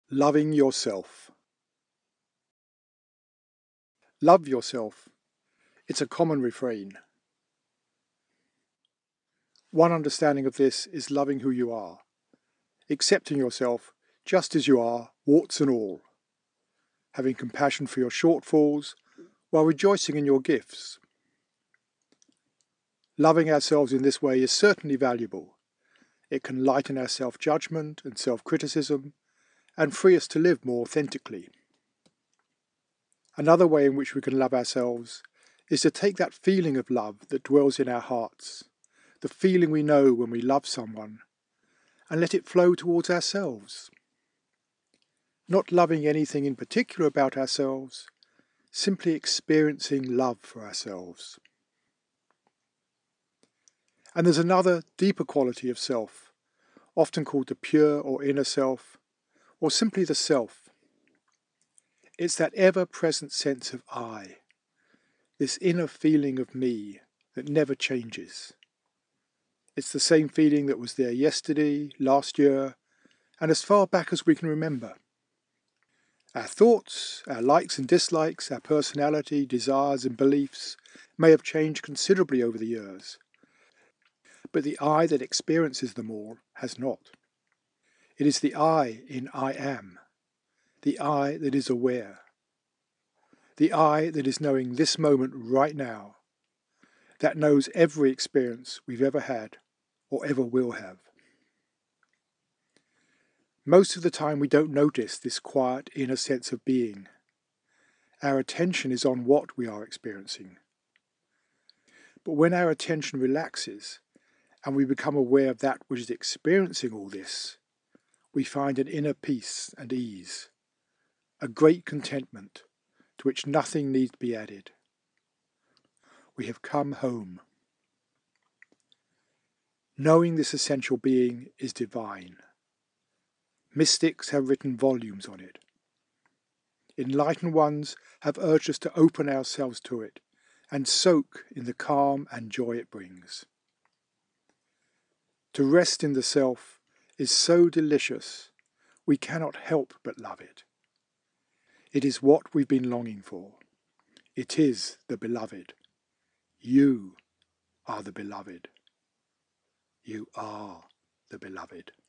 Loving yourself. Love yourself. It's a common refrain. One understanding of this is loving who you are, accepting yourself just as you are, warts and all, having compassion for your shortfalls while rejoicing in your gifts. Loving ourselves in this way is certainly valuable. It can lighten our self-judgment and self-criticism and free us to live more authentically. Another way in which we can love ourselves is to take that feeling of love that dwells in our hearts, the feeling we know when we love someone, and let it flow towards ourselves. Not loving anything in particular about ourselves, simply experiencing love for ourselves. And there's another, deeper quality of self, often called the pure or inner self, or simply the self. It's that ever-present sense of I, this inner feeling of me that never changes. It's the same feeling that was there yesterday, last year, and as far back as we can remember. Our thoughts, our likes and dislikes, our personality, desires and beliefs may have changed considerably over the years, but the I that experiences them all has not. It is the I in I am, the I that is aware, the I that is knowing this moment right now, that knows every experience we've ever had or ever will have. Most of the time we don't notice this quiet inner sense of being. Our attention is on what we are experiencing. But when our attention relaxes and we become aware of that which is experiencing all this, we find an inner peace and ease, a great contentment to which nothing needs to be added. We have come home. Knowing this essential being is divine. Mystics have written volumes on it. Enlightened ones have urged us to open ourselves to it and soak in the calm and joy it brings. To rest in the self is so delicious, we cannot help but love it. It is what we've been longing for. It is the beloved. You are the beloved. You are the beloved.